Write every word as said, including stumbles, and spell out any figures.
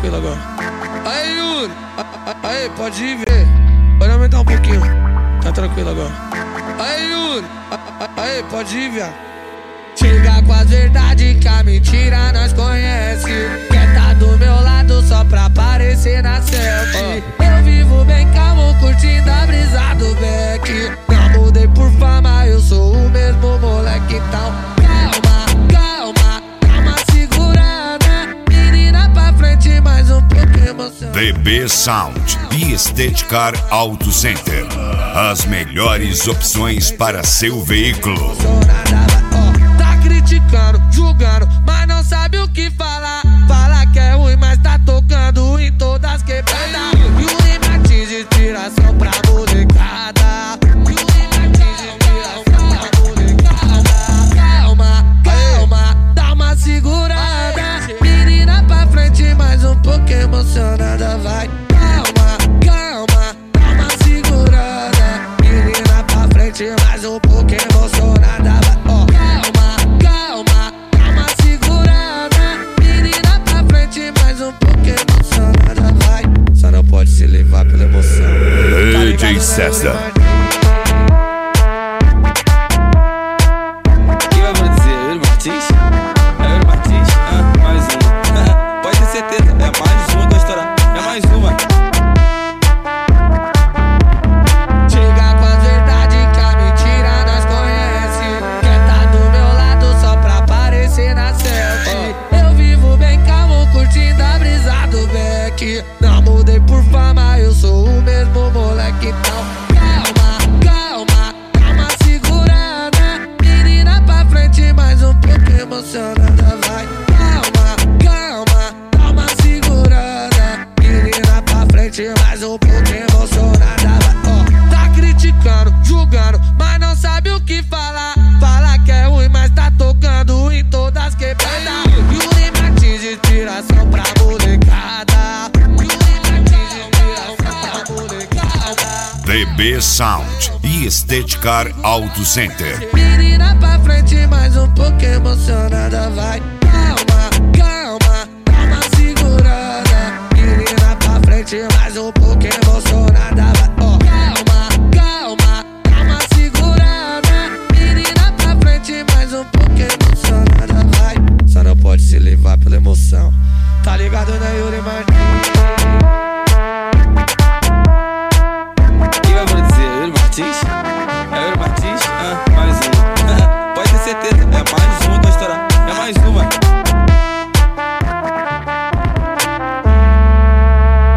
tranquilo agora. Aí, Yuri. Aí, pode ir ver. Pode aumentar um pouquinho. Tá tranquilo agora. Aí, Yuri. Aí, pode ir, viado. Chega com as verdades que a mentira nós conhece. Quer tá do meu lado só pra aparecer na selfie. Eu vivo bem calmo, curtindo a brisa do Beck. Não mudei por fama, eu sou o mesmo moleque. Então calma, calma, calma, segurada. Menina pra frente, mais um pouco emocionada. D B Sound e Esteticar Auto Center. As melhores opções para seu veículo. Criticando, julgando, mas não sabe o que falar. Fala que é ruim, mas tá tocando em todas quebradas. E o Martins de inspiração pra molecada. E o Martins de inspiração pra molecada. Calma, calma, dá uma segurada. Menina pra frente, mais um pouco emocionada. Vai, calma, calma, dá uma segurada. Menina pra frente, mais um pouco emocionada. Vai, ó, calma. Calma, calma, segurada. Menina pra frente, mais um pouco emocionada. Vai, só não pode se levar pela emoção. D J César. O que vai dizer? Yuri Martins? É Yuri Martins? Ah, mais um. Pode ter certeza, é mais uma que vai estourar. É mais uma. Chega com as verdades que a mentira nós conhece. Quer tá do meu lado só pra aparecer na selfie. Eu vivo bem calmo, curtindo a brisa do Beck. Não mudei por fama, eu sou o mesmo moleque. Então calma, calma, calma, segurada. Menina pra frente, mais um pouco emocionada. Vai, calma, calma, calma, segurada. Menina pra frente, mais um pouco emocionada. Vai, ó, tá criticando, julgando, mas não sabe o que falar. Fala que é ruim, mas tá tocando em todas quebradas. E o Martins de inspiração pra molecada. E o Martins de inspiração pra molecada. D B Sound e Esteticar Auto Center. Menina pra frente, mais um pouco emocionada. Vai, calma, calma, calma, segurada. Menina pra frente, mais um pouco emocionada. Vai, ó, calma, calma, calma, segurada. Menina pra frente, mais um pouco emocionada. Vai, só não pode se levar pela emoção. Tá ligado, né, Yuri Martins?